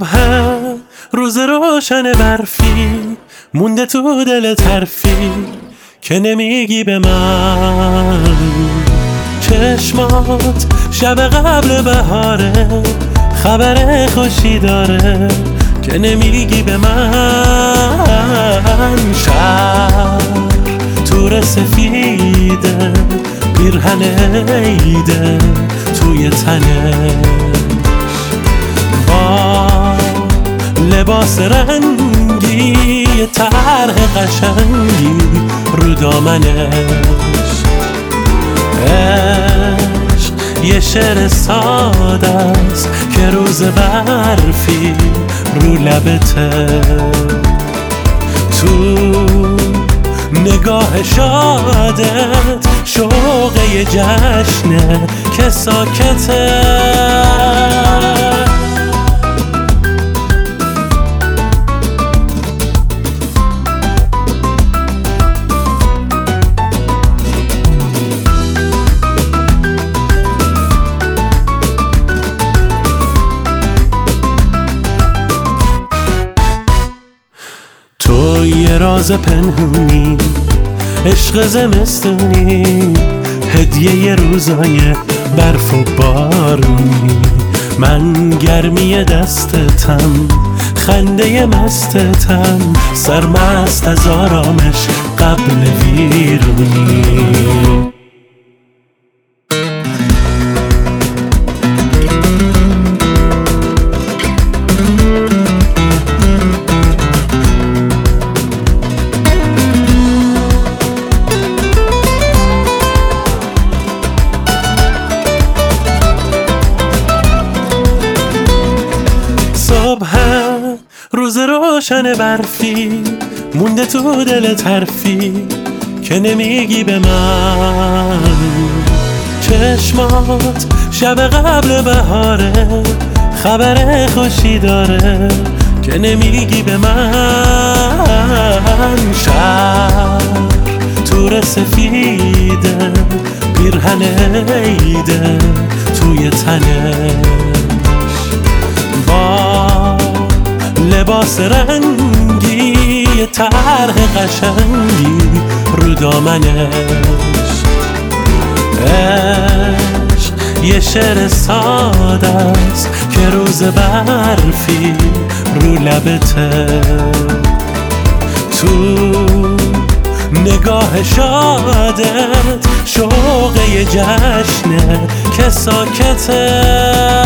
صبح روز روشن برفی مونده تو دل طرفی که نمیگی به من. چشمات شب قبل بهاره خبر خوشی داره که نمیگی به من. شهر تور سفیده پیرهن عیده توی تنش با لباس رنگی طرح قشنگی رو دامنش. عشق یه شعر ساده است که روز برفی رو لبته. تو نگاه شادت شوق یه جشنه که ساکته. تو یه راز پنهونی عشق زمستونی هدیه ی روزای برف و بارونی. من گرمی دستتم خنده مستتم سرمست از آرامش قبل ویرونی. صبح روز روشن برفی مونده تو دل طرفی که نمیگی به من. چشمات شب قبل بهاره خبر خوشی داره که نمیگی به من. شهر تور سفیده پیرهن عیده توی تنش با لباس رنگی طرح قشنگی رو دامنش. عشق یه شعر ساده است که روز برفی رو لبته. تو نگاه شادت شوق یه جشنه که ساکته.